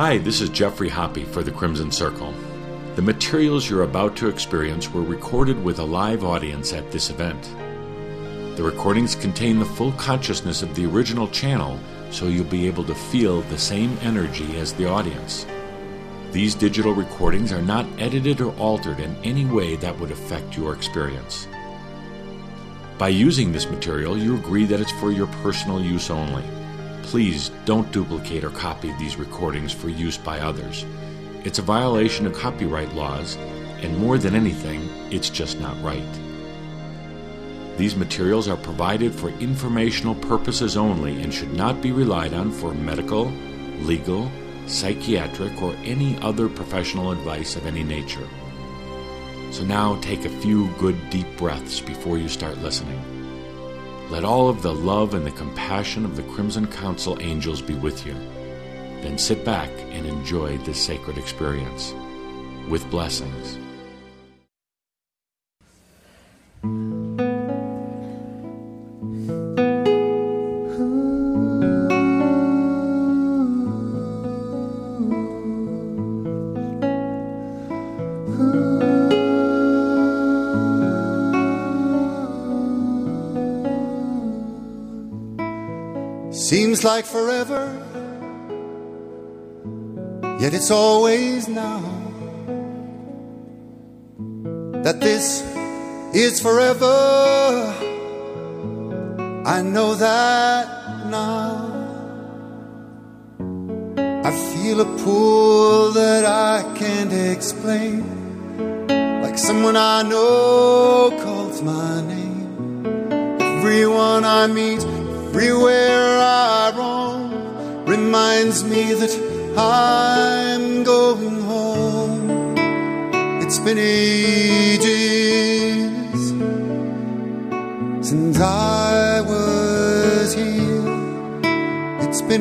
Hi, this is Jeffrey Hoppe for the Crimson Circle. The materials you're about to experience were recorded with a live audience at this event. The recordings contain the full consciousness of the original channel, so you'll be able to feel the same energy as the audience. These digital recordings are not edited or altered in any way that would affect your experience. By using this material, you agree that it's for your personal use only. Please don't duplicate or copy these recordings for use by others. It's a violation of copyright laws, and more than anything, it's just not right. These materials are provided for informational purposes only and should not be relied on for medical, legal, psychiatric, or any other professional advice of any nature. So now take a few good deep breaths before you start listening. Let all of the love and the compassion of the Crimson Council angels be with you. Then sit back and enjoy this sacred experience. With blessings. Seems like forever, yet it's always now. That this is forever, I know that now. I feel a pull that I can't explain, like someone I know calls my name. Everyone I meet, everywhere I roam, reminds me that I'm going home. It's been ages since I was here. It's been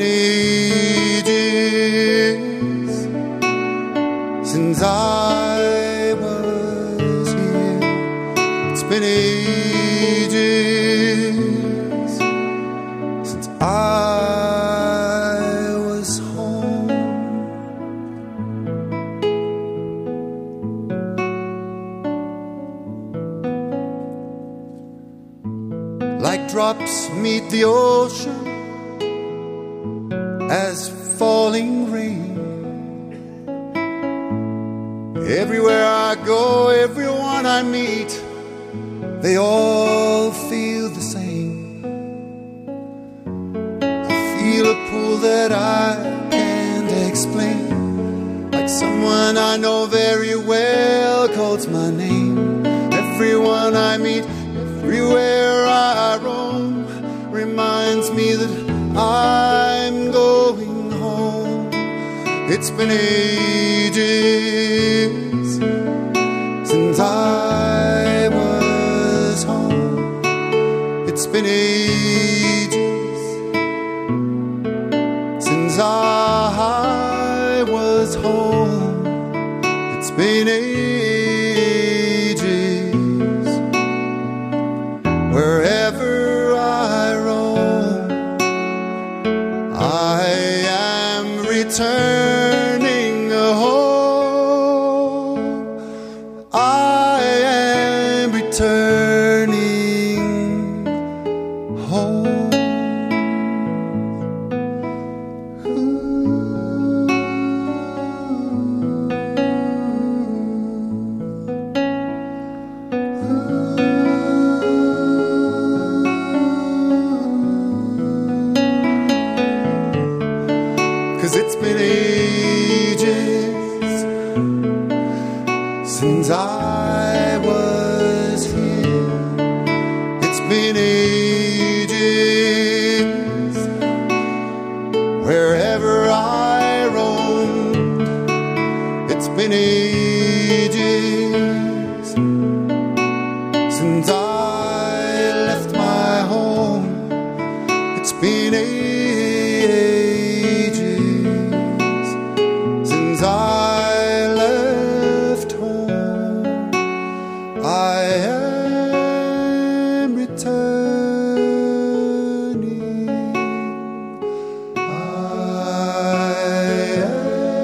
ages since I was here. It's been ages since I was home. Like drops meet the ocean as falling rain. Everywhere I go, everyone I meet, they all feel the same. I feel a pull that I can't explain, like someone I know very well calls my name. Everyone I meet, everywhere I roam, reminds me that I'm going home. It's been ages since I was home. It's been ages since I was home. It's been ages. Wherever I roam, I am returning home. I am returning home. Cause it's been ages since I was here. It's been ages wherever I roamed. It's been ages since I left my home. It's been ages since I left home. I am returning. I am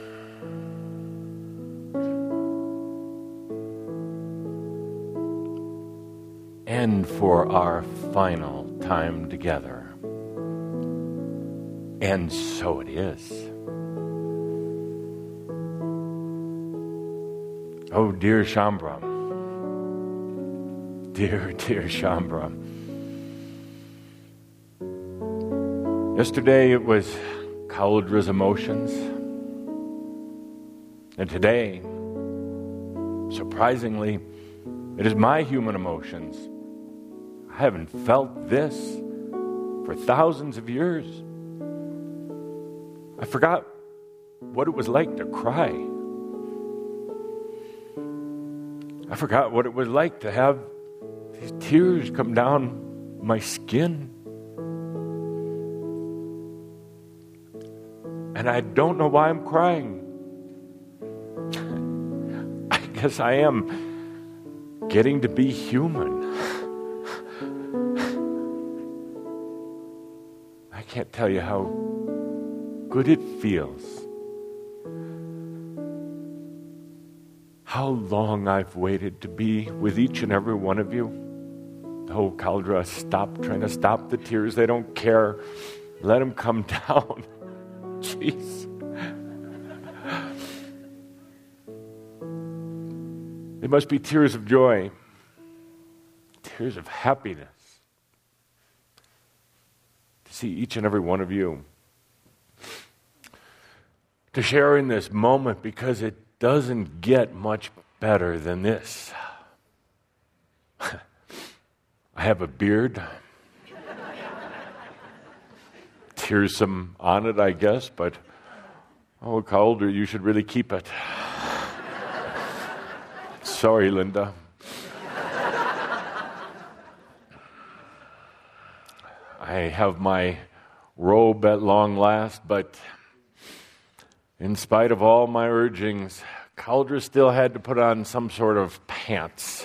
And for our final time together. And so it is. Oh, dear Shaumbra. Dear, dear Shaumbra. Yesterday it was Kauldra's emotions. And today, surprisingly, it is my human emotions. I haven't felt this for thousands of years. I forgot what it was like to cry. I forgot what it was like to have these tears come down my skin. And I don't know why I'm crying. I guess I am getting to be human. I can't tell you how good it feels. How long I've waited to be with each and every one of you. Oh, Kauldra, stop trying to stop the tears. They don't care. Let them come down. Jeez. They must be tears of joy, tears of happiness to see each and every one of you, to share in this moment, because it doesn't get much better than this. I have a beard. Tearsome on it, I guess, but oh, Kauldra, you should really keep it. Sorry, Linda. I have my robe at long last, but in spite of all my urgings, Kauldra still had to put on some sort of pants.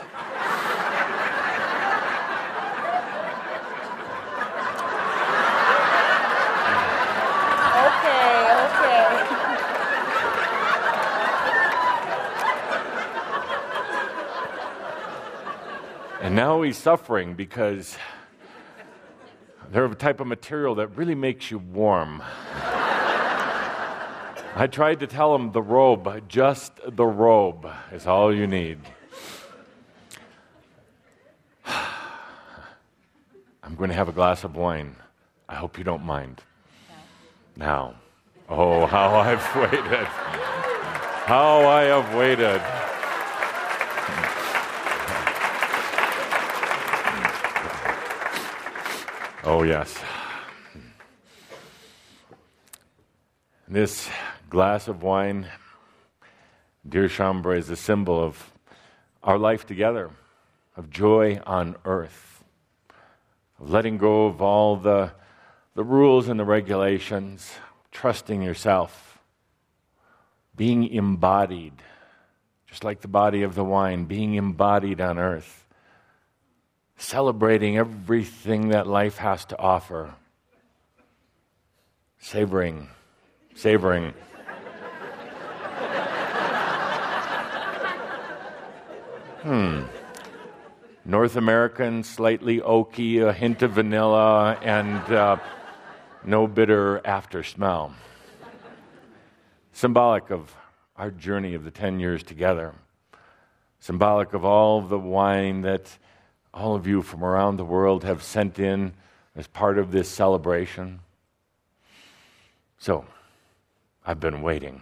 And now he's suffering because they're a type of material that really makes you warm. I tried to tell him the robe, just the robe, is all you need. I'm going to have a glass of wine. I hope you don't mind. Now. Oh, how I've waited. How I have waited. Oh, yes. This glass of wine, dear Shaumbra, is a symbol of our life together, of joy on earth, of letting go of all the rules and the regulations, trusting yourself, being embodied, just like the body of the wine, being embodied on earth. Celebrating everything that life has to offer. Savoring. North American, slightly oaky, a hint of vanilla, and no bitter after smell. Symbolic of our journey of the 10 years together. Symbolic of all the wine that all of you from around the world have sent in as part of this celebration. So, I've been waiting.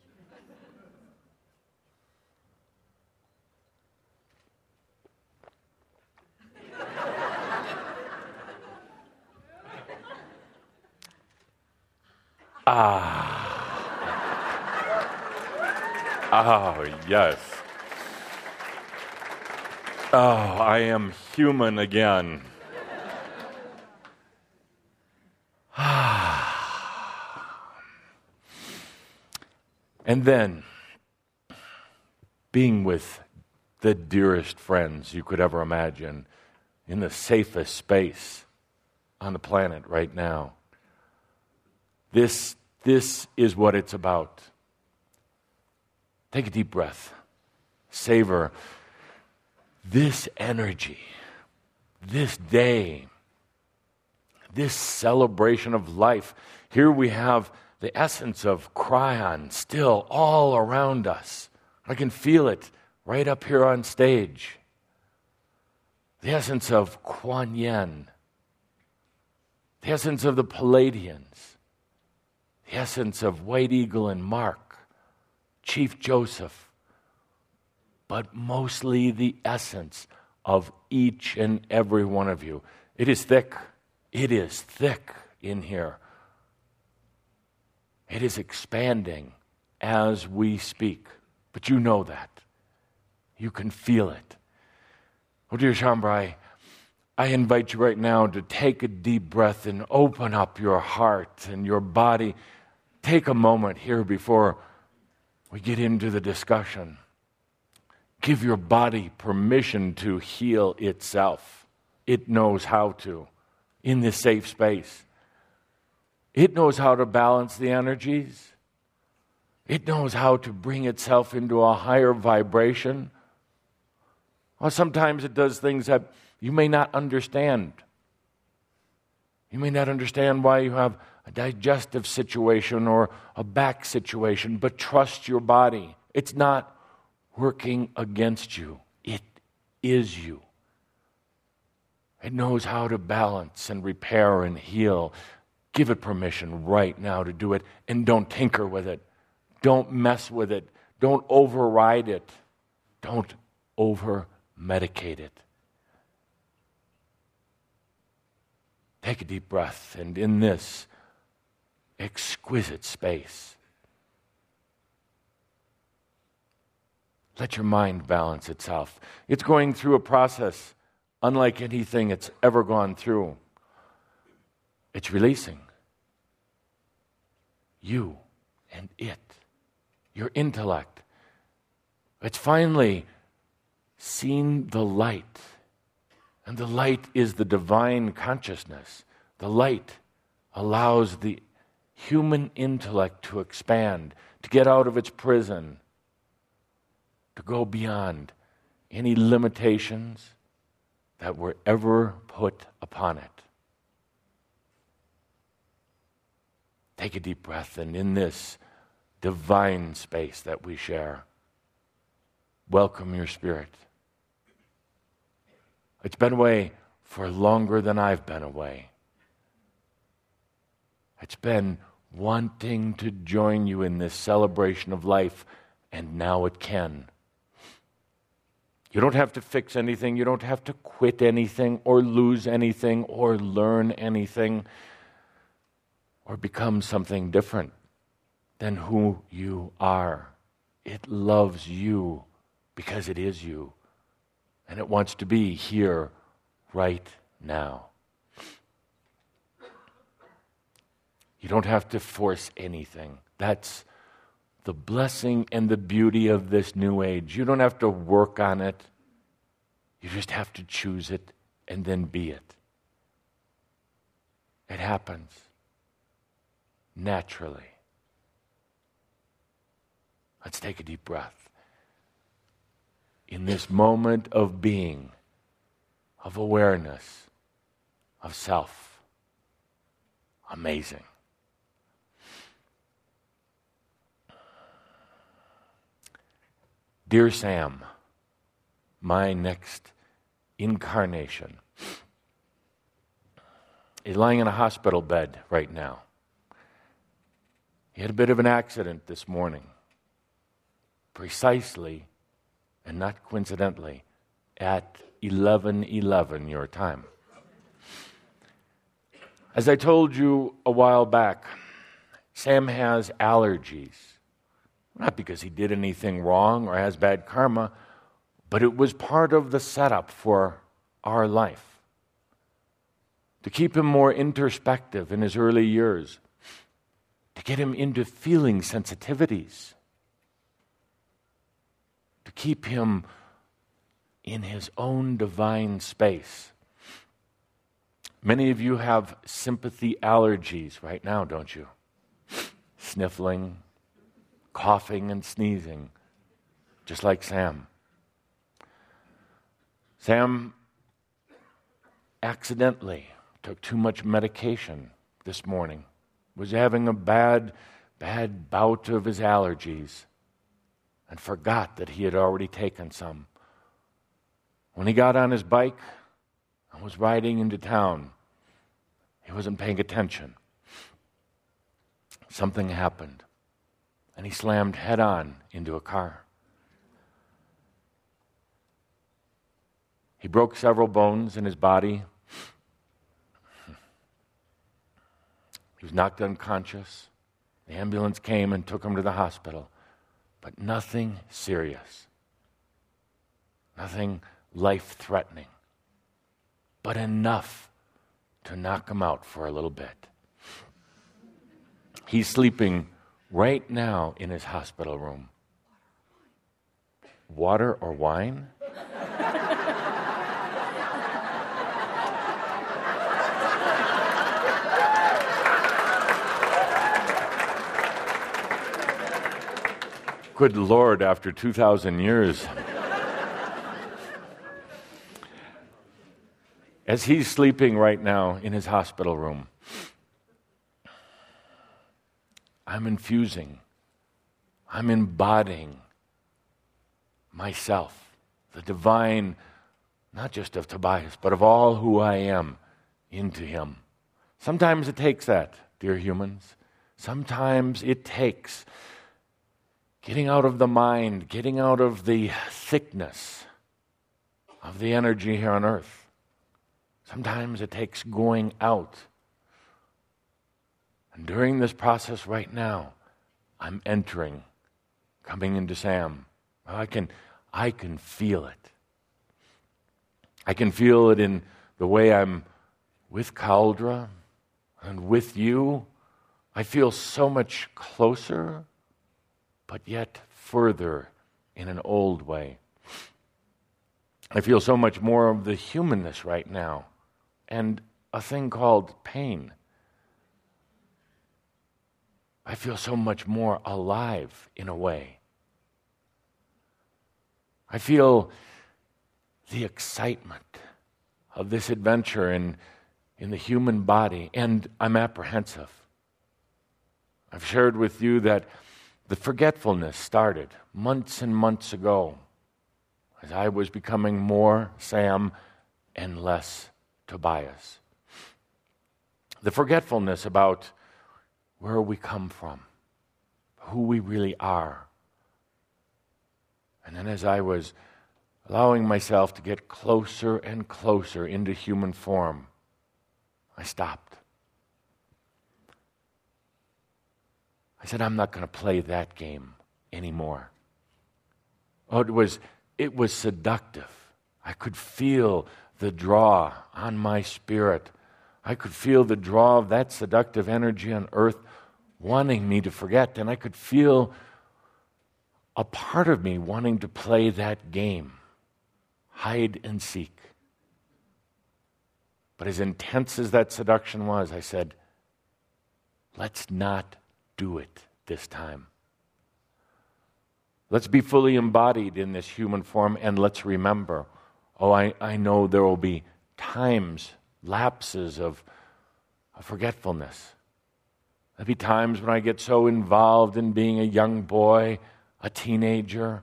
Oh, yes. Oh, I am human again. And then, being with the dearest friends you could ever imagine in the safest space on the planet right now. This is what it's about. Take a deep breath. Savor this energy, this day, this celebration of life. Here we have the essence of Kryon still all around us. I can feel it right up here on stage. The essence of Kuan Yin, the essence of the Palladians, the essence of White Eagle and Mark, Chief Joseph, but mostly the essence of each and every one of you. It is thick. It is thick in here. It is expanding as we speak. But you know that. You can feel it. Oh, dear Shambhai, I invite you right now to take a deep breath and open up your heart and your body. Take a moment here before we get into the discussion. Give your body permission to heal itself. It knows how to, in this safe space. It knows how to balance the energies. It knows how to bring itself into a higher vibration. Well, sometimes it does things that you may not understand. You may not understand why you have a digestive situation or a back situation, but trust your body. It's not working against you. It is you. It knows how to balance and repair and heal. Give it permission right now to do it, and don't tinker with it. Don't mess with it. Don't override it. Don't over-medicate it. Take a deep breath, and in this exquisite space, let your mind balance itself. It's going through a process unlike anything it's ever gone through. It's releasing you and it, your intellect. It's finally seen the light. And the light is the divine consciousness. The light allows the human intellect to expand, to get out of its prison, to go beyond any limitations that were ever put upon it. Take a deep breath, and in this divine space that we share, welcome your spirit. It's been away for longer than I've been away. It's been wanting to join you in this celebration of life, and now it can. You don't have to fix anything. You don't have to quit anything or lose anything or learn anything or become something different than who you are. It loves you because it is you. And it wants to be here right now. You don't have to force anything. That's the blessing and the beauty of this new age. You don't have to work on it. You just have to choose it and then be it. It happens naturally. Let's take a deep breath. In this moment of being, of awareness, of self. Amazing. Dear Sam, my next incarnation is lying in a hospital bed right now. He had a bit of an accident this morning. Precisely, and not coincidentally, at 11:11 your time. As I told you a while back, Sam has allergies. Not because he did anything wrong or has bad karma, but it was part of the setup for our life. To keep him more introspective in his early years, to get him into feeling sensitivities, to keep him in his own divine space. Many of you have sympathy allergies right now, don't you? Sniffling, coughing, and sneezing. just like Sam. Sam accidentally took too much medication this morning, was having a bad bout of his allergies, and forgot that he had already taken some. When he got on his bike and was riding into town, he wasn't paying attention. Something happened, and he slammed head-on into a car. He broke several bones in his body. He was knocked unconscious. The ambulance came and took him to the hospital, but nothing serious, nothing life-threatening, but enough to knock him out for a little bit. He's sleeping right now in his hospital room. Water or wine? Good Lord, after 2,000 years. As he's sleeping right now in his hospital room, I'm infusing, I'm embodying myself, the divine, not just of Tobias, but of all who I am, into him. Sometimes it takes that, dear humans. Sometimes it takes getting out of the mind, getting out of the thickness of the energy here on earth. Sometimes it takes going out. And during this process right now, I'm entering, coming into Sam. I can feel it. I can feel it in the way I'm with Cauldre and with you. I feel so much closer, but yet further in an old way. I feel so much more of the humanness right now and a thing called pain. I feel so much more alive in a way. I feel the excitement of this adventure in the human body, and I'm apprehensive. I've shared with you that the forgetfulness started months and months ago as I was becoming more Sam and less Tobias. The forgetfulness about where we come from, who we really are. And then as I was allowing myself to get closer and closer into human form, I stopped. I said, I'm not going to play that game anymore. Oh, it was seductive. I could feel the draw on my spirit. I could feel the draw of that seductive energy on earth wanting me to forget, and I could feel a part of me wanting to play that game, hide and seek. But as intense as that seduction was, I said, let's not do it this time. Let's be fully embodied in this human form, and let's remember, I know there will be times, lapses of forgetfulness. There'll be times when I get so involved in being a young boy, a teenager,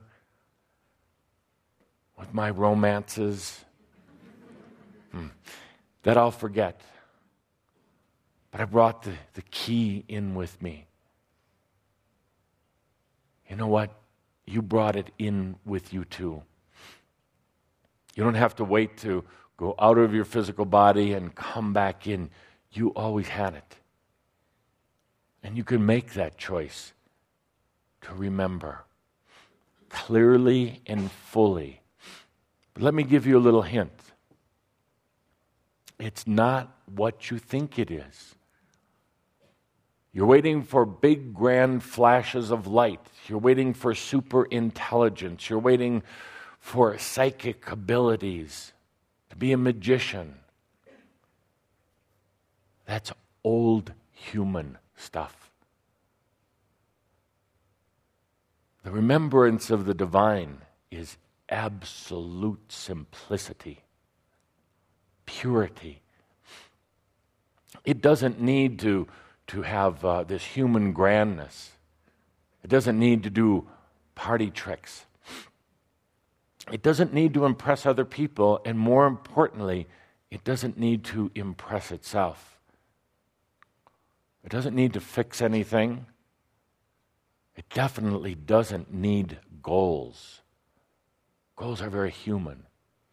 with my romances, that I'll forget. But I brought the key in with me. You know what? You brought it in with you too. You don't have to wait to go out of your physical body and come back in. You always had it. And you can make that choice to remember clearly and fully. But let me give you a little hint. It's not what you think it is. You're waiting for big, grand flashes of light. You're waiting for super intelligence. You're waiting for psychic abilities, to be a magician. That's old human stuff. The remembrance of the divine is absolute simplicity, purity. It doesn't need to have this human grandness. It doesn't need to do party tricks. It doesn't need to impress other people, and more importantly, it doesn't need to impress itself. It doesn't need to fix anything. It definitely doesn't need goals. Goals are very human.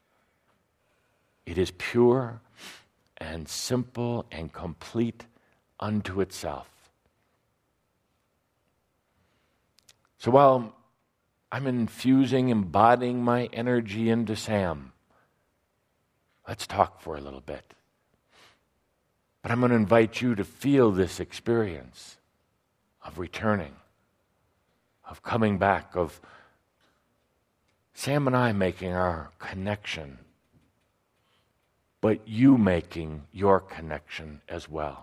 It is pure and simple and complete unto itself. So while I'm embodying my energy into Sam, let's talk for a little bit. But I'm going to invite you to feel this experience of returning, of coming back, of Sam and I making our connection, but you making your connection as well.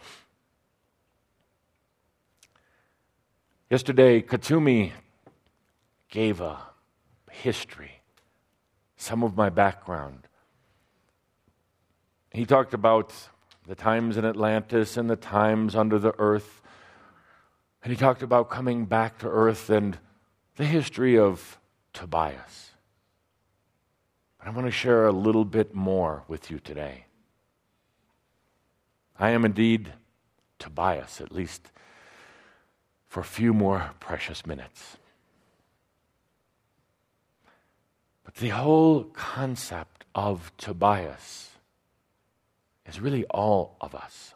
Yesterday, Katsumi gave a history, some of my background. He talked about the times in Atlantis and the times under the earth. And he talked about coming back to earth and the history of Tobias. But I want to share a little bit more with you today. I am indeed Tobias, at least for a few more precious minutes. But the whole concept of Tobias is really all of us.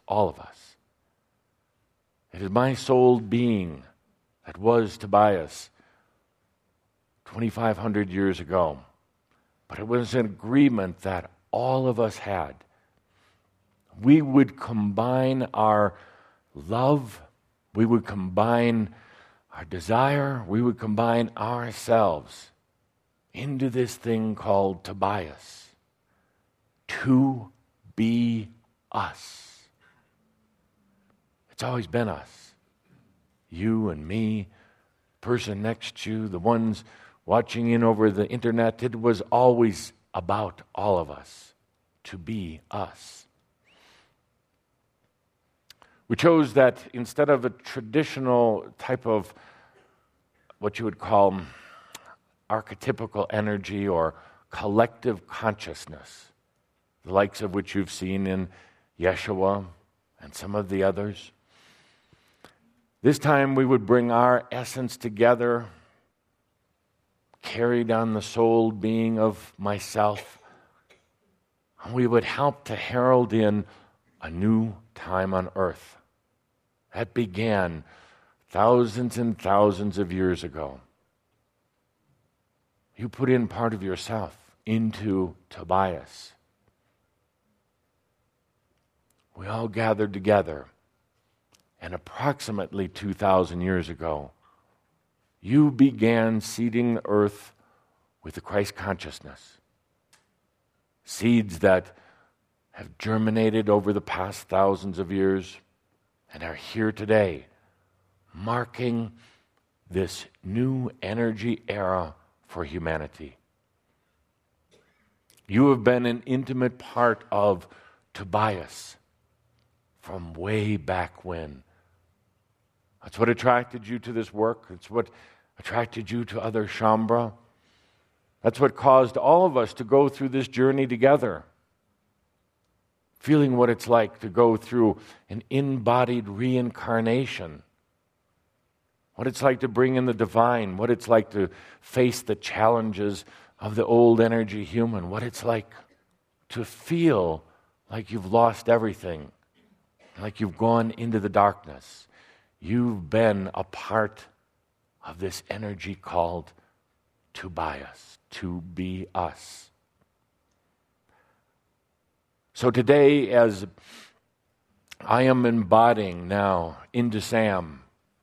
It is my soul being that was Tobias 2,500 years ago. But it was an agreement that all of us had. We would combine our love, we would combine our desire, we would combine ourselves into this thing called Tobias. To be us. It's always been us. You and me, person next to you, the ones watching in over the internet. It was always about all of us. To be us. We chose that instead of a traditional type of what you would call archetypical energy or collective consciousness, the likes of which you've seen in Yeshua and some of the others. This time we would bring our essence together, carried on the soul being of myself, and we would help to herald in a new time on earth. That began thousands and thousands of years ago. You put in part of yourself into Tobias. We all gathered together, and approximately 2,000 years ago, you began seeding the earth with the Christ consciousness. Seeds that have germinated over the past thousands of years and are here today, marking this new energy era for humanity. You have been an intimate part of Tobias from way back when. That's what attracted you to this work. It's what attracted you to Other Shaumbra. That's what caused all of us to go through this journey together. Feeling what it's like to go through an embodied reincarnation. What it's like to bring in the divine. What it's like to face the challenges of the old energy human. What it's like to feel like you've lost everything. Like you've gone into the darkness. You've been a part of this energy called Tobias, to be us. So today, as I am embodying now into Sam,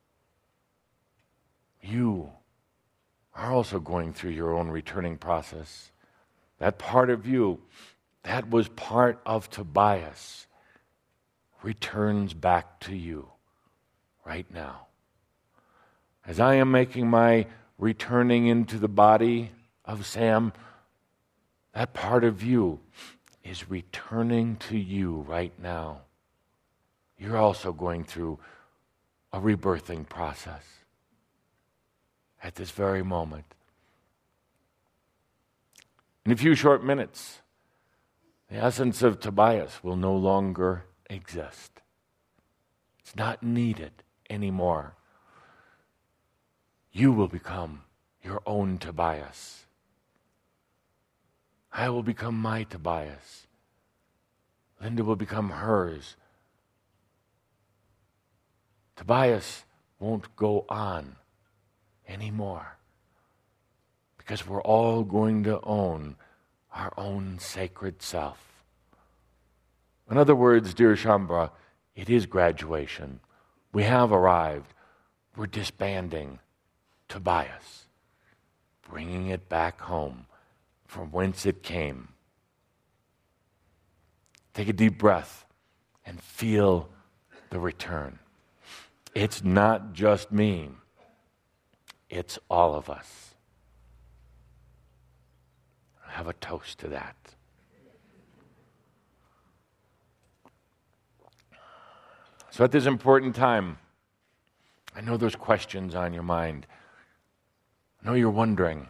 you are also going through your own returning process. That part of you, that was part of Tobias, returns back to you right now. As I am making my returning into the body of Sam, that part of you is returning to you right now. You're also going through a rebirthing process at this very moment. In a few short minutes, the essence of Tobias will no longer exist. It's not needed anymore. You will become your own Tobias. I will become my Tobias. Linda will become hers. Tobias won't go on anymore because we're all going to own our own sacred self. In other words, dear Shaumbra, it is graduation. We have arrived. We're disbanding Tobias, bringing it back home from whence it came. Take a deep breath and feel the return. It's not just me. It's all of us. Have a toast to that. So at this important time, I know there's questions on your mind. I know you're wondering.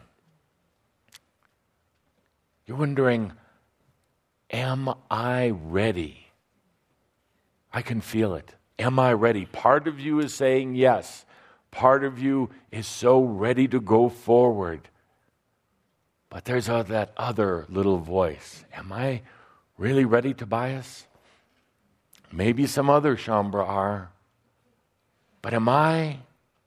You're wondering, am I ready? I can feel it. Am I ready? Part of you is saying yes. Part of you is so ready to go forward. But there's that other little voice. Am I really ready, Tobias? Maybe some other Shaumbra are. But am I?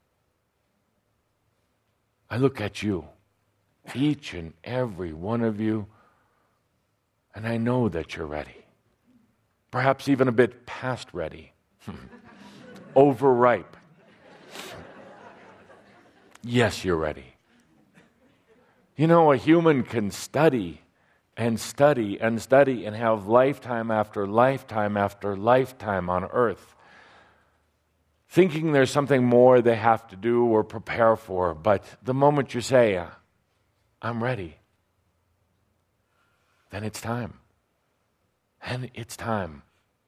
I look at you, each and every one of you, and I know that you're ready. Perhaps even a bit past ready. Overripe. Yes, you're ready. You know, a human can study and study and study and have lifetime after lifetime after lifetime on earth, thinking there's something more they have to do or prepare for. But the moment you say, I'm ready, then it's time. And it's time.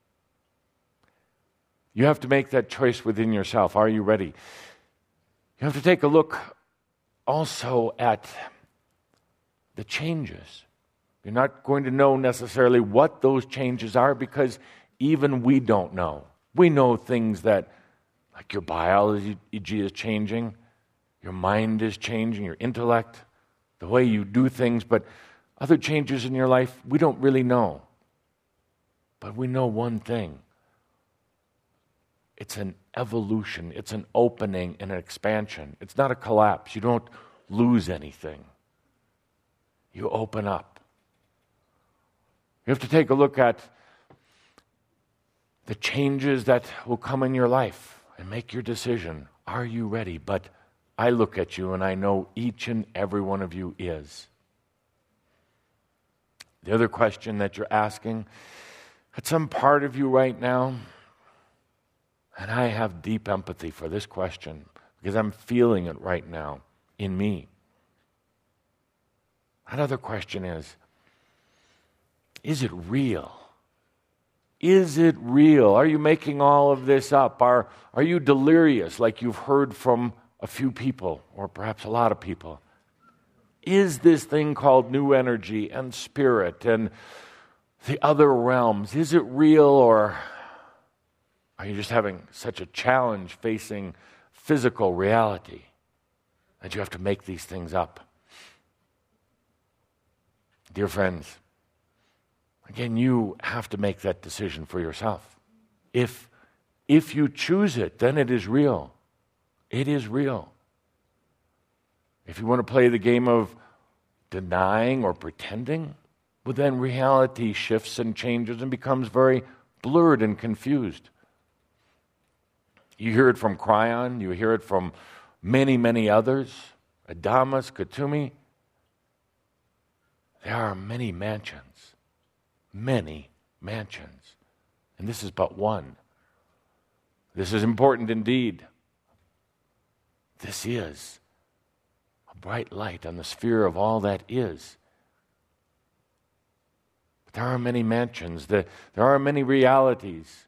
You have to make that choice within yourself. Are you ready? You have to take a look also at the changes. You're not going to know necessarily what those changes are because even we don't know. We know things that, like your biology is changing, your mind is changing, your intellect, the way you do things, but other changes in your life, we don't really know. But we know one thing. It's an evolution. It's an opening and an expansion. It's not a collapse. You don't lose anything. You open up. You have to take a look at the changes that will come in your life and make your decision. Are you ready? But I look at you and I know each and every one of you is. The other question that you're asking, at some part of you right now, and I have deep empathy for this question because I'm feeling it right now in me. That other question is it real? Is it real? Are you making all of this up? Are you delirious like you've heard from a few people or perhaps a lot of people? Is this thing called new energy and spirit and the other realms, is it real, or are you just having such a challenge facing physical reality that you have to make these things up? Dear friends, again, you have to make that decision for yourself. If you choose it, then it is real. It is real. If you want to play the game of denying or pretending, well, then reality shifts and changes and becomes very blurred and confused. You hear it from Kryon, you hear it from many, many others, Adamus, Kuthumi. There are many mansions, and this is but one. This is important indeed. this is a bright light on the sphere of all that is. But there are many mansions, there are many realities.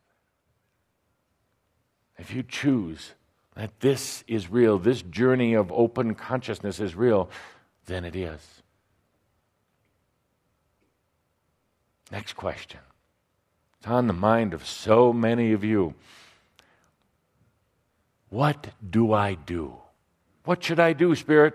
If you choose that this is real, this journey of open consciousness is real, then it is. Next question. It's on the mind of so many of you. What do I do? What should I do, Spirit?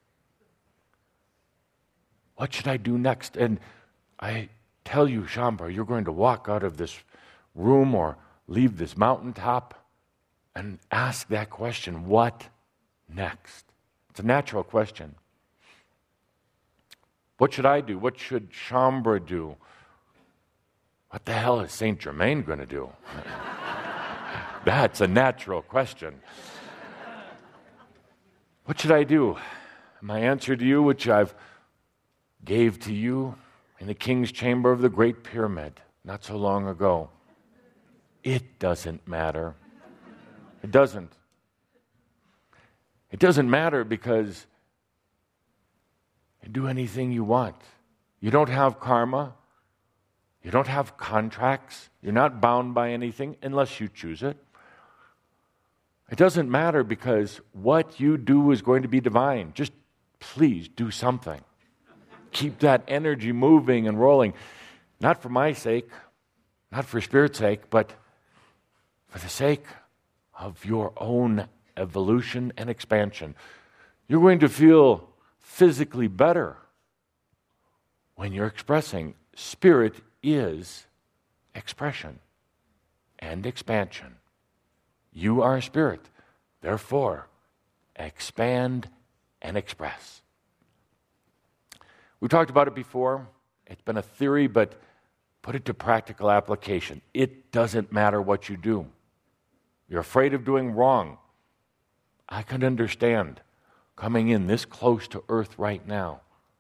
What should I do next? And I tell you, Shaumbra, you're going to walk out of this room or leave this mountaintop and ask that question, what next? It's a natural question. What should I do? What should Shaumbra do? What the hell is Saint Germain going to do? That's a natural question. What should I do? My answer to you, which I've gave to you in the King's Chamber of the Great Pyramid not so long ago. It doesn't matter. It doesn't. It doesn't matter because you do anything you want. You don't have karma. You don't have contracts. You're not bound by anything unless you choose it. It doesn't matter because what you do is going to be divine. Just please do something. Keep that energy moving and rolling. Not for my sake, not for Spirit's sake, but for the sake of your own evolution and expansion. You're going to feel physically better when you're expressing. Spirit is expression and expansion. You are a spirit. Therefore, expand and express. We talked about it before. It's been a theory, but put it to practical application. It doesn't matter what you do. You're afraid of doing wrong. I can understand coming in this close to earth right now.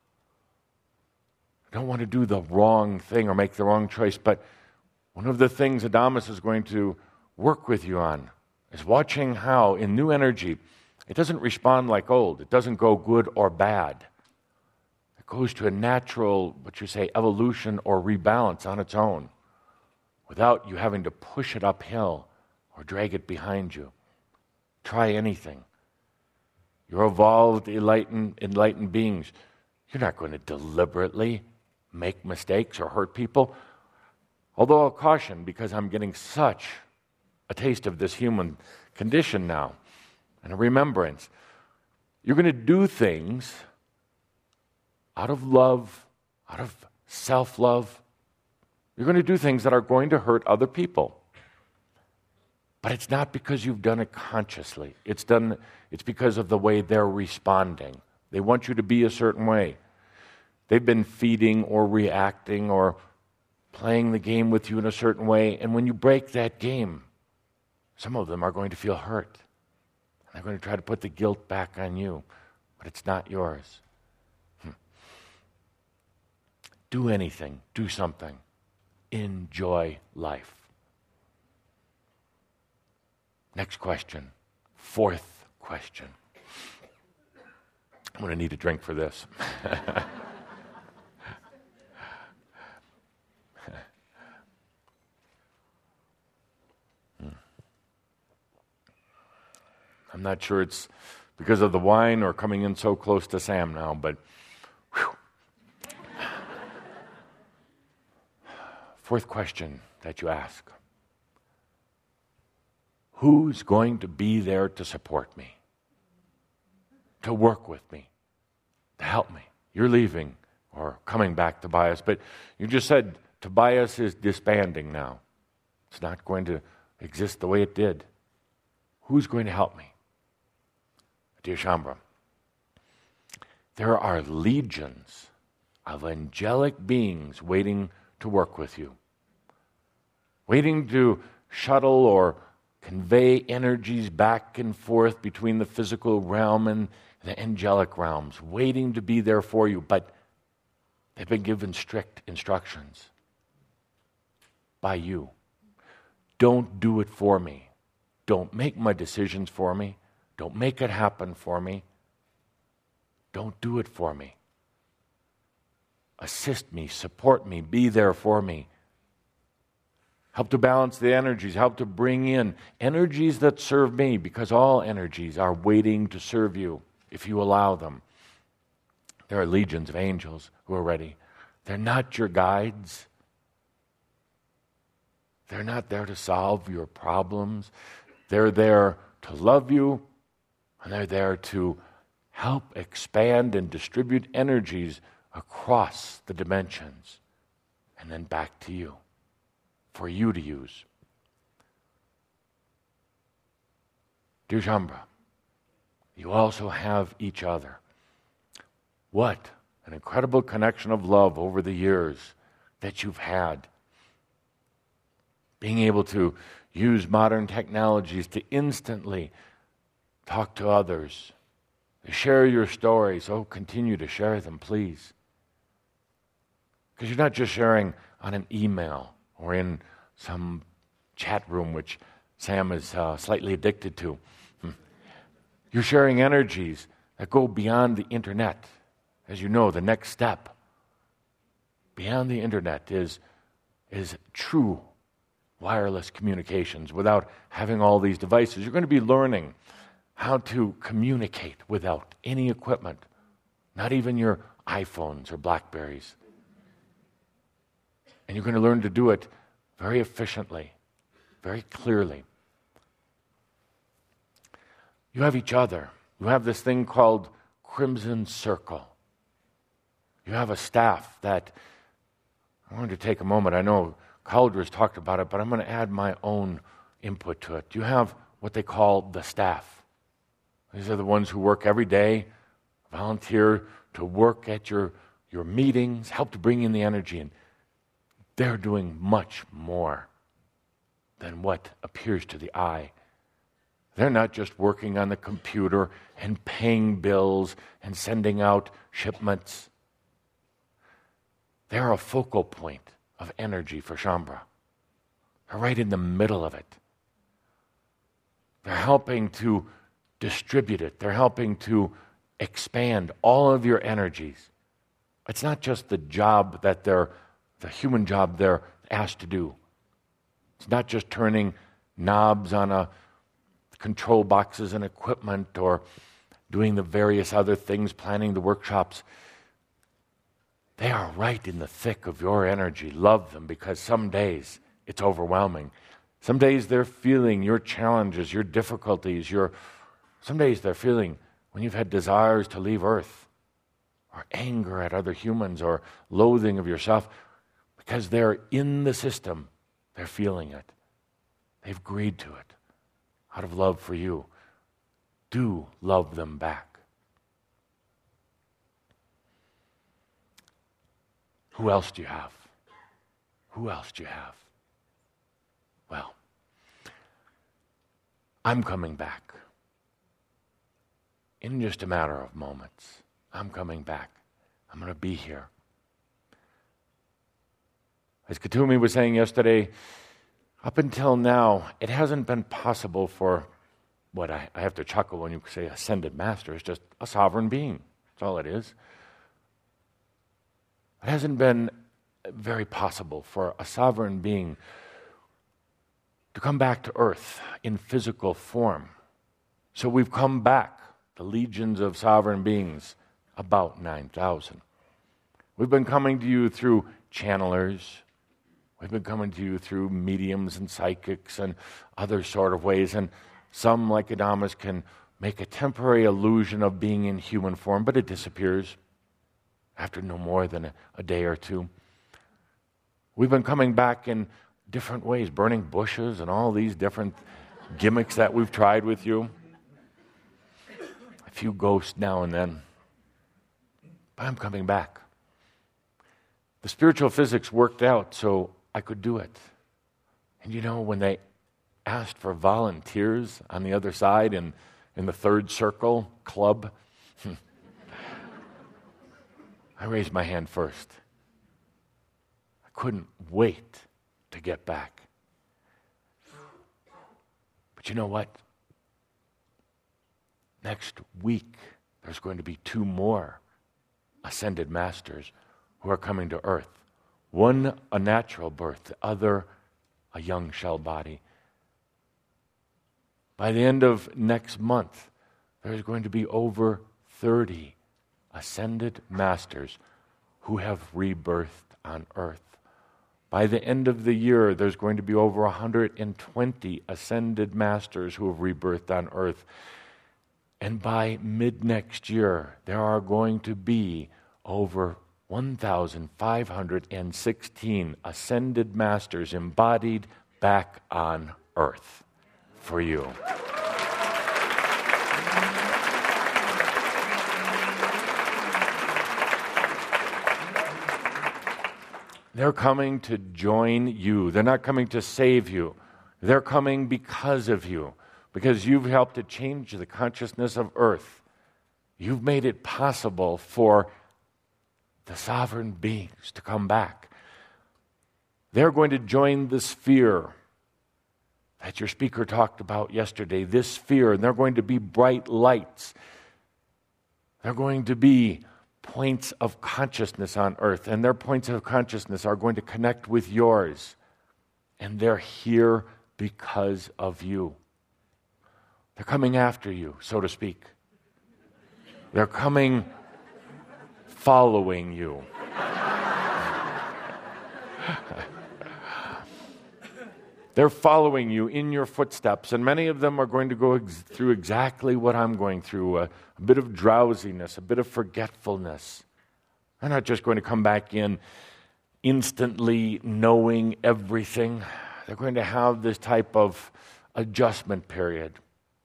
I don't want to do the wrong thing or make the wrong choice, but one of the things Adamus is going to work with you on is watching how, in new energy, it doesn't respond like old. It doesn't go good or bad. It goes to a natural, evolution or rebalance on its own without you having to push it uphill or drag it behind you. Try anything. You're evolved, enlightened beings. You're not going to deliberately make mistakes or hurt people. Although I'll caution, because I'm getting such a taste of this human condition now, and a remembrance. You're going to do things out of love, out of self-love. You're going to do things that are going to hurt other people. But it's not because you've done it consciously. It's because of the way they're responding. They want you to be a certain way. They've been feeding or reacting or playing the game with you in a certain way, and when you break that game, some of them are going to feel hurt. They're going to try to put the guilt back on you, but it's not yours. Do anything, do something. Enjoy life. Next question, fourth question. I'm going to need a drink for this. I'm not sure it's because of the wine or coming in so close to Sam now, but whew. Fourth question that you ask. Who's going to be there to support me? To work with me? To help me? You're leaving or coming back, Tobias, but you just said Tobias is disbanding now. It's not going to exist the way it did. Who's going to help me? Dear Shaumbra, there are legions of angelic beings waiting to work with you, waiting to shuttle or convey energies back and forth between the physical realm and the angelic realms, waiting to be there for you, but they've been given strict instructions by you. Don't do it for me. Don't make my decisions for me. Don't make it happen for me. Don't do it for me. Assist me, support me, be there for me. Help to balance the energies, help to bring in energies that serve me, because all energies are waiting to serve you if you allow them. There are legions of angels who are ready. They're not your guides. They're not there to solve your problems. They're there to love you, and they're there to help expand and distribute energies across the dimensions and then back to you, for you to use. Dear Shaumbra, you also have each other. What an incredible connection of love over the years that you've had. Being able to use modern technologies to instantly talk to others, to share your stories. Oh, continue to share them, please. Because you're not just sharing on an email or in some chat room, which Sam is slightly addicted to. You're sharing energies that go beyond the internet. As you know, the next step beyond the internet is true wireless communications without having all these devices. You're going to be learning how to communicate without any equipment, not even your iPhones or Blackberries. And you're going to learn to do it very efficiently, very clearly. You have each other. You have this thing called Crimson Circle. You have a staff that, I'm going to take a moment, I know Caldra's talked about it, but I'm going to add my own input to it. You have what they call the staff. These are the ones who work every day, volunteer to work at your meetings, help to bring in the energy, and they're doing much more than what appears to the eye. They're not just working on the computer and paying bills and sending out shipments. They're a focal point of energy for Shaumbra. They're right in the middle of it. They're helping to distribute it. They're helping to expand all of your energies. It's not just the job that the human job they're asked to do. It's not just turning knobs on a control boxes and equipment or doing the various other things, planning the workshops. They are right in the thick of your energy. Love them, because some days it's overwhelming. Some days they're feeling your challenges, your difficulties. Some days they're feeling when you've had desires to leave Earth, or anger at other humans, or loathing of yourself, because they're in the system. They're feeling it. They've agreed to it out of love for you. Do love them back. Who else do you have? Who else do you have? Well, I'm coming back. In just a matter of moments, I'm coming back. I'm going to be here. As Kuthumi was saying yesterday, up until now, it hasn't been possible for what I have to chuckle when you say ascended master. It's just a sovereign being. That's all it is. It hasn't been very possible for a sovereign being to come back to Earth in physical form. So we've come back, the legions of sovereign beings, about 9,000. We've been coming to you through channelers. We've been coming to you through mediums and psychics and other sort of ways. And some, like Adamus, can make a temporary illusion of being in human form, but it disappears after no more than a day or two. We've been coming back in different ways, burning bushes and all these different gimmicks that we've tried with you. A few ghosts now and then. But I'm coming back. The spiritual physics worked out so I could do it. And you know, when they asked for volunteers on the other side in the third circle club, I raised my hand first. I couldn't wait to get back. But you know what? Next week, there's going to be 2 more ascended masters who are coming to earth. One a natural birth, the other a young shell body. By the end of next month, there's going to be over 30 ascended masters who have rebirthed on earth. By the end of the year, there's going to be over 120 ascended masters who have rebirthed on earth. And by mid-next year, there are going to be over 1,516 ascended masters embodied back on earth for you. They're coming to join you. They're not coming to save you. They're coming because of you, because you've helped to change the consciousness of earth. You've made it possible for the sovereign beings to come back. They're going to join the sphere that your speaker talked about yesterday, this sphere, and they're going to be bright lights. They're going to be points of consciousness on earth, and their points of consciousness are going to connect with yours. And they're here because of you. They're coming after you, so to speak. They're coming following you. They're following you in your footsteps, and many of them are going to go through exactly what I'm going through, a bit of drowsiness, a bit of forgetfulness. They're not just going to come back in instantly knowing everything. They're going to have this type of adjustment period.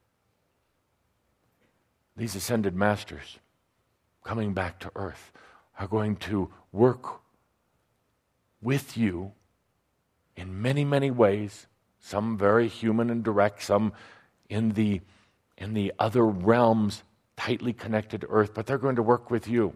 These ascended masters coming back to earth are going to work with you in many, many ways, some very human and direct, some in the other realms tightly connected to earth, but they're going to work with you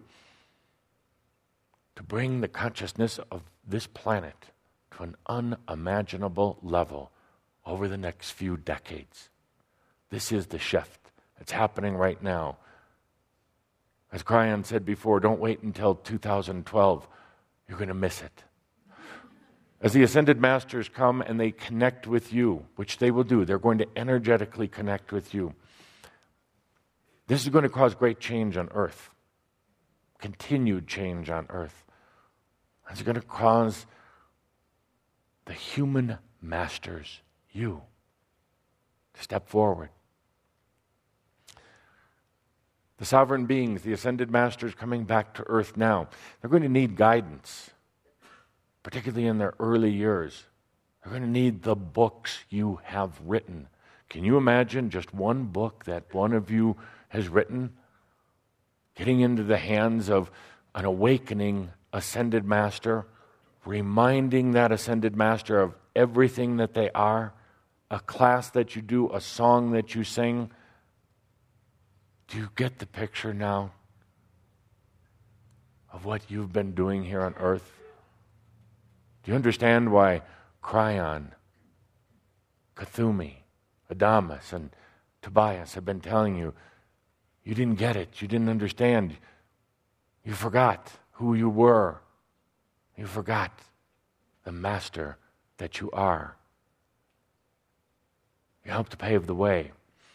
to bring the consciousness of this planet to an unimaginable level over the next few decades. This is the shift. It's happening right now. As Cryon said before, don't wait until 2012. You're going to miss it. As the ascended masters come and they connect with you, which they will do, they're going to energetically connect with you. This is going to cause great change on earth, continued change on earth. It's going to cause the human masters, you, to step forward. The sovereign beings, the ascended masters coming back to earth now, they're going to need guidance, particularly in their early years. They're going to need the books you have written. Can you imagine just one book that one of you has written, getting into the hands of an awakening ascended master, reminding that ascended master of everything that they are, a class that you do, a song that you sing? Do you get the picture now of what you've been doing here on earth? Do you understand why Cryon, Kuthumi, Adamus, and Tobias have been telling you, you didn't get it, you didn't understand, you forgot who you were, you forgot the master that you are. You helped to pave the way.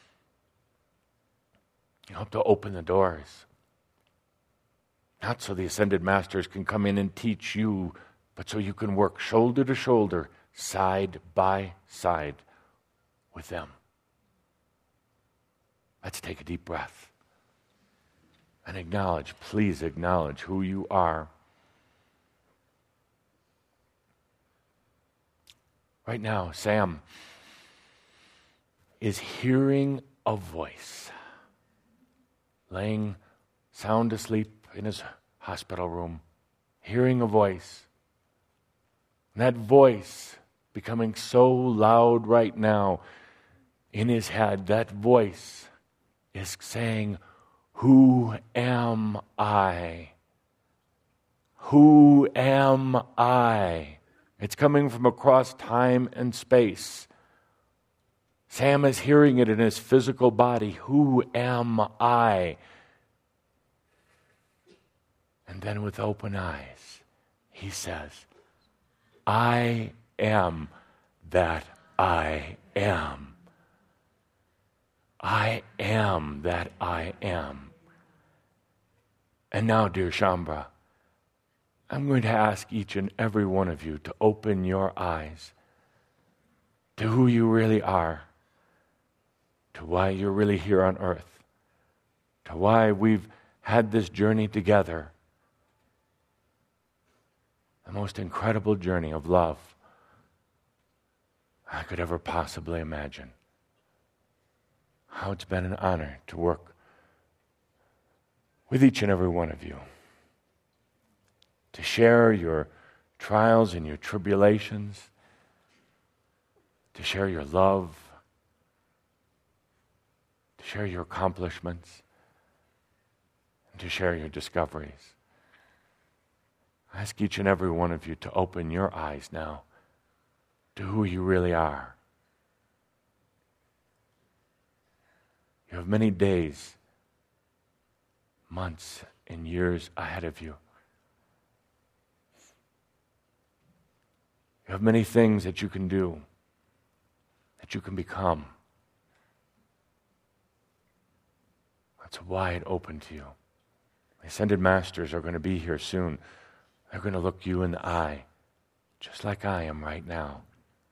You help to open the doors. Not so the ascended masters can come in and teach you, but so you can work shoulder to shoulder, side by side with them. Let's take a deep breath and acknowledge, please acknowledge who you are. Right now, Sam is hearing a voice, laying sound asleep in his hospital room, hearing a voice. And that voice becoming so loud right now in his head, that voice is saying, "Who am I? Who am I?" It's coming from across time and space. Sam is hearing it in his physical body. Who am I? And then with open eyes, he says, I am that I am. I am that I am. And now, dear Shaumbra, I'm going to ask each and every one of you to open your eyes to who you really are, to why you're really here on earth, to why we've had this journey together, the most incredible journey of love I could ever possibly imagine. How it's been an honor to work with each and every one of you, to share your trials and your tribulations, to share your love, to share your accomplishments, and to share your discoveries. I ask each and every one of you to open your eyes now to who you really are. You have many days, months, and years ahead of you. You have many things that you can do, that you can become. That's wide open to you. The Ascended Masters are going to be here soon. They're going to look you in the eye, just like I am right now.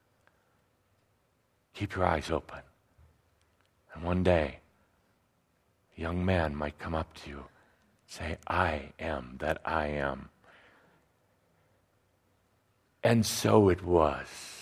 Keep your eyes open. And one day, a young man might come up to you, say, I am that I am. And so it was.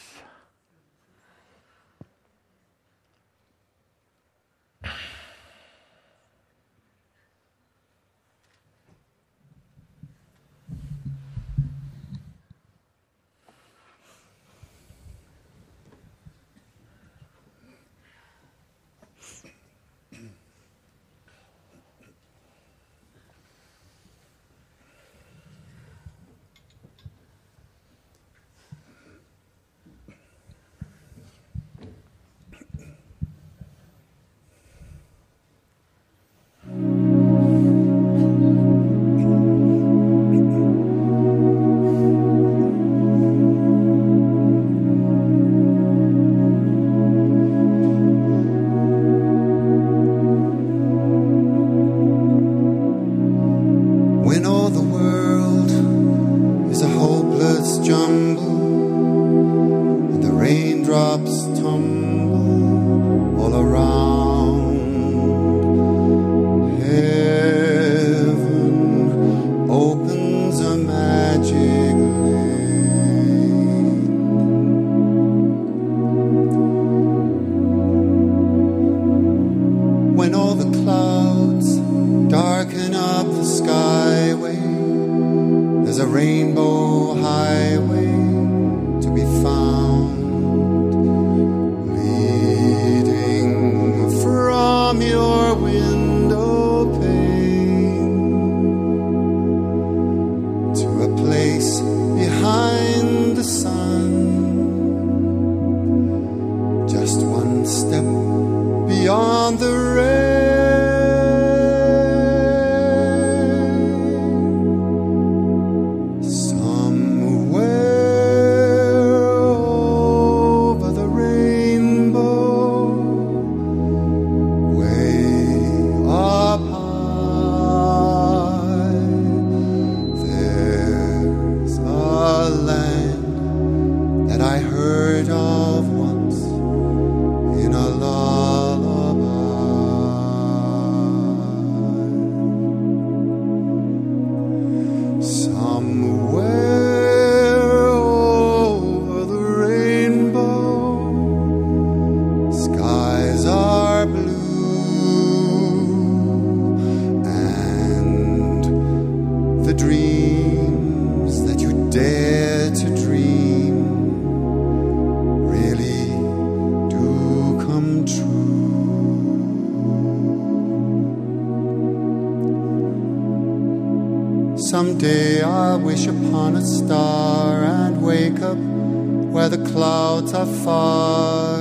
Someday I'll wish upon a star and wake up where the clouds are far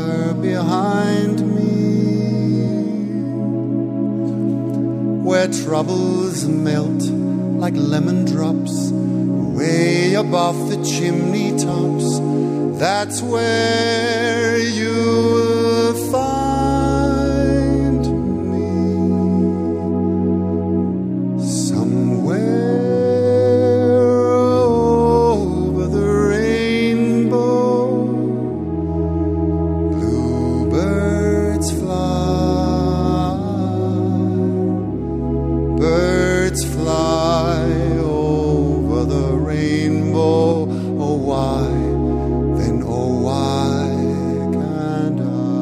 behind me, where troubles melt like lemon drops way above the chimney tops. That's where you'll find me, somewhere over the rainbow. Bluebirds fly, birds fly over the rainbow. Oh, why? Then, oh, why can't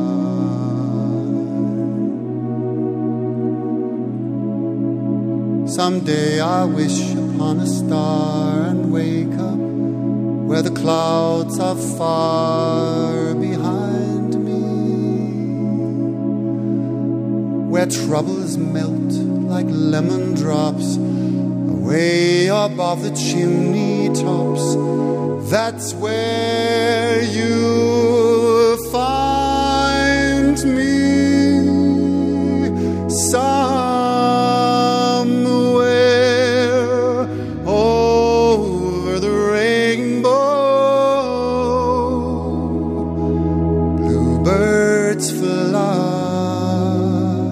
I? Someday I wish upon a star and wake up where the clouds are far behind me, where troubles melt like lemon drops way above the chimney tops. That's where you'll find me, somewhere over the rainbow. Bluebirds fly,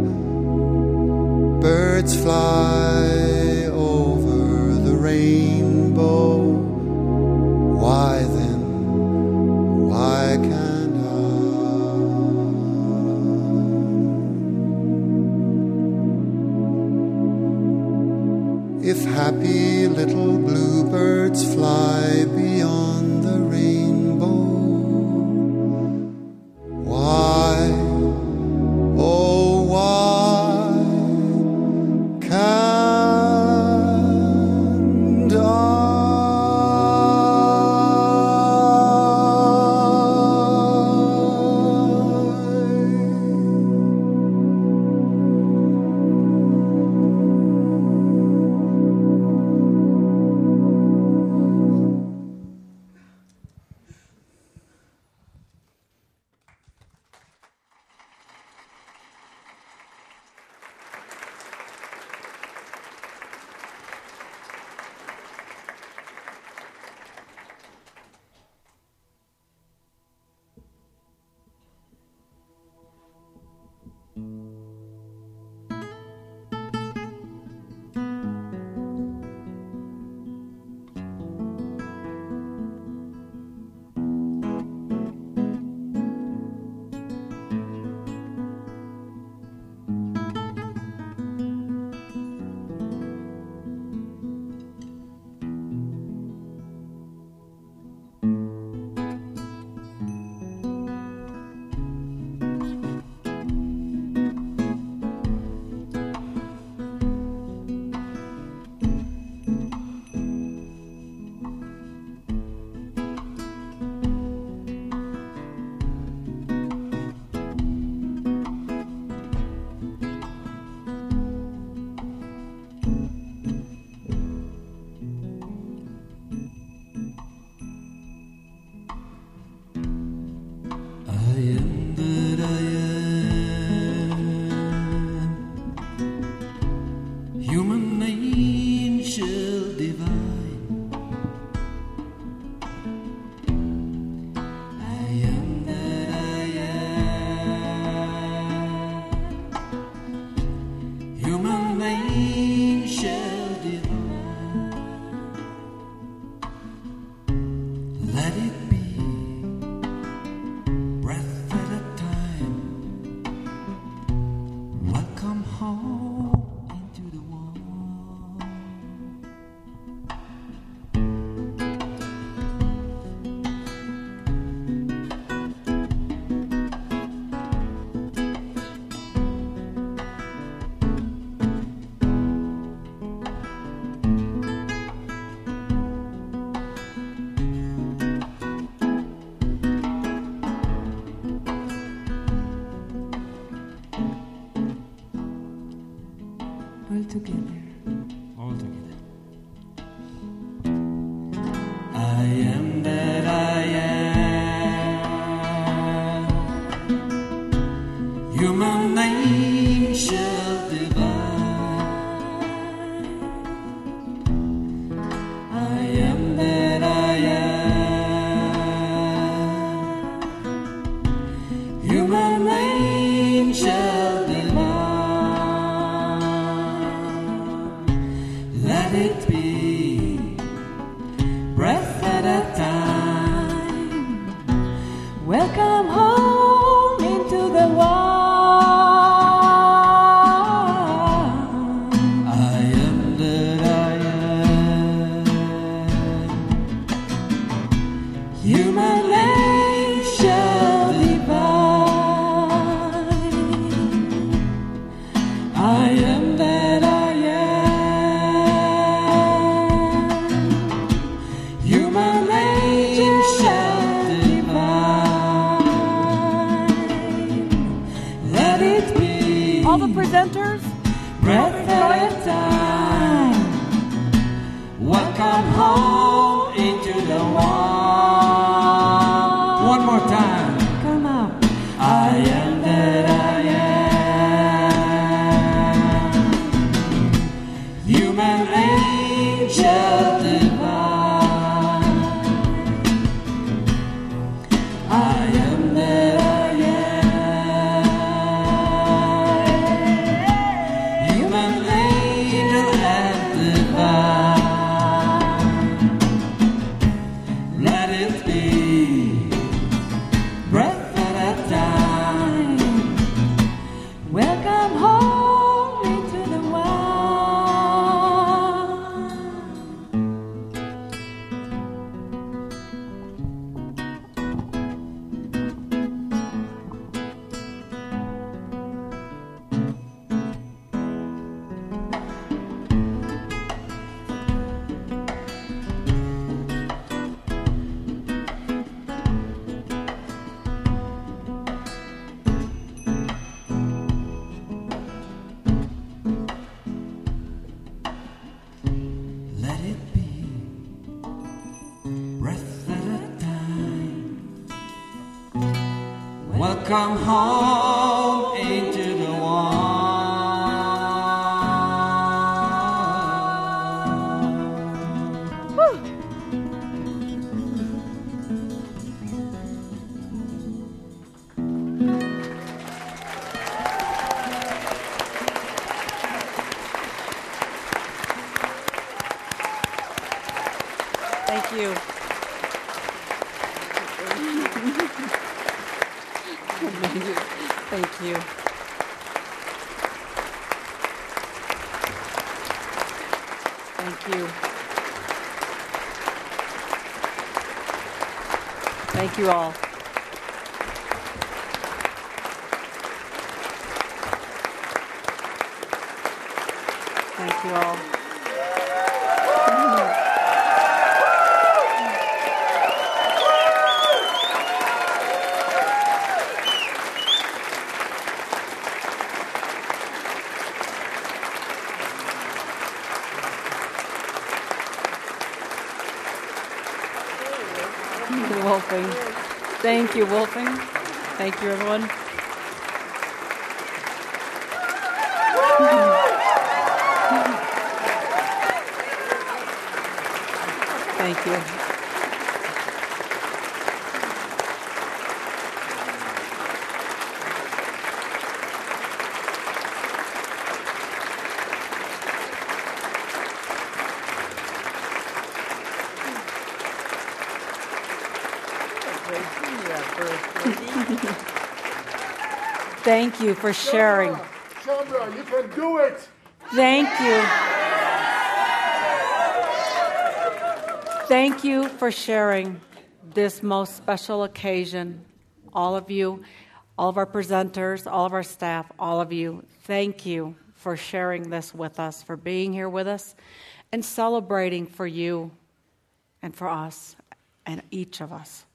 birds fly over the rainbow. Why then, why can't I? If happy little bluebirds fly beyond the rainbow, why, oh why can't I? Human angel Let it be, breath at a time. Welcome home into the wild. I am that I am. Human angel divine. I am that I am. Human angel divine. Let it be. All the presenters, Breath at a time. Welcome home into the wild. One more time. Come on. I am that I am. Human angel divine. I am that I am. Human angel divine. Let it be. Breath at a time. Welcome home into the wild. Let it be, breath at a time. Welcome home into the wild. thank you. Thank you. Thank you. Thank you all. Thank you all. Wolfing. Thank you, Wolfing. Thank you, everyone. Thank you. Thank you for sharing. Chandra, you can do it. Thank you. Thank you for sharing this most special occasion. All of you, all of our presenters, all of our staff, all of you, thank you for sharing this with us, for being here with us, and celebrating for you and for us and each of us.